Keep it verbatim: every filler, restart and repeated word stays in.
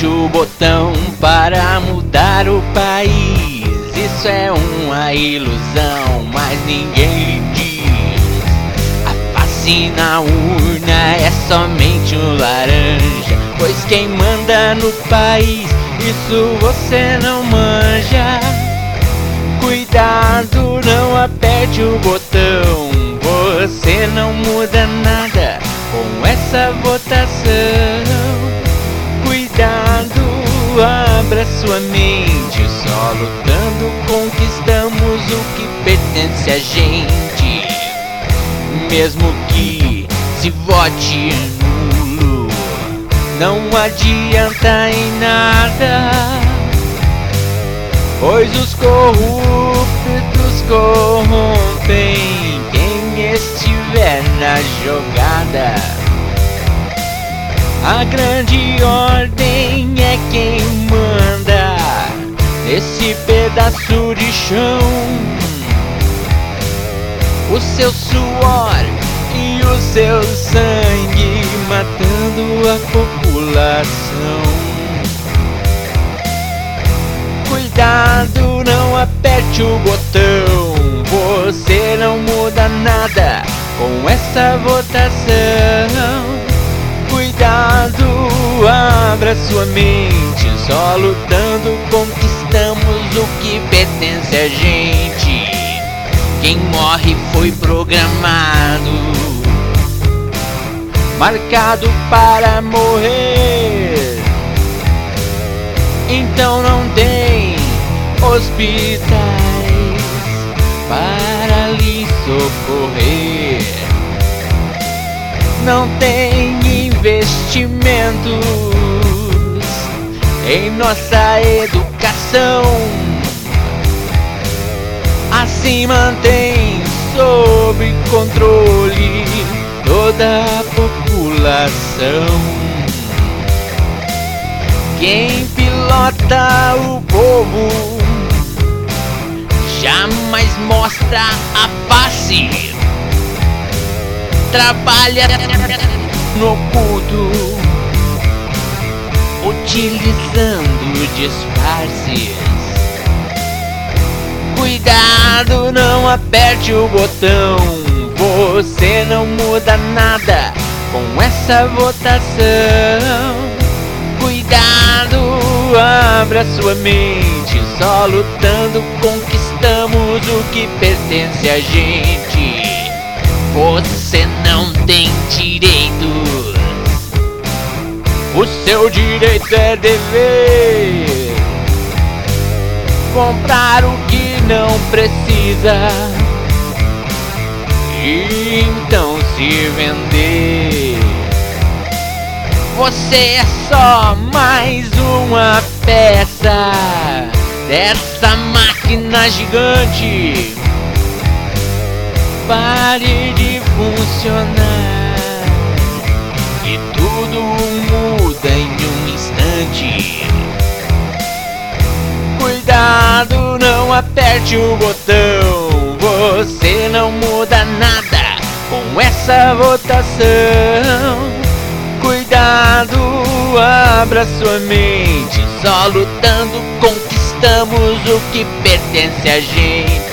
aperte o botão para mudar o país. Isso é uma ilusão, mas ninguém lhe diz. A face na urna é somente um laranja, pois quem manda no país, isso você não manja. Cuidado, não aperte o botão, você não muda nada com essa votação. Cuidado, abra sua mente, só lutando conquistamos o que pertence a gente. Mesmo que se vote nulo, não adianta em nada, pois os corruptos corrompem quem estiver na jogada. A grande ordem é quem manda nesse pedaço de chão. O seu suor e o seu sangue matando a população. Cuidado, não aperte o botão, você não muda nada com essa votação. Cuidado, abra sua mente, só lutando conquistamos o que pertence a gente. Quem morre foi programado, marcado para morrer. Então não tem hospitais para lhe socorrer. Não tem investimentos em nossa educação. Assim mantém sob controle toda a população. Quem pilota o povo jamais mostra a face. Trabalha no oculto, utilizando disfarces. Cuidado, não aperte o botão, você não muda nada com essa votação. Cuidado, abra sua mente, só lutando conquistamos o que pertence a gente. Você não tem direitos, o seu direito é dever. Comprar o que não precisa e então se vender. Você é só mais uma peça dessa máquina gigante. Pare de funcionar e tudo muda em um instante. Cuidado, não aperte o botão, você não muda nada com essa votação. Cuidado, abra sua mente, só lutando conquistamos o que pertence a gente.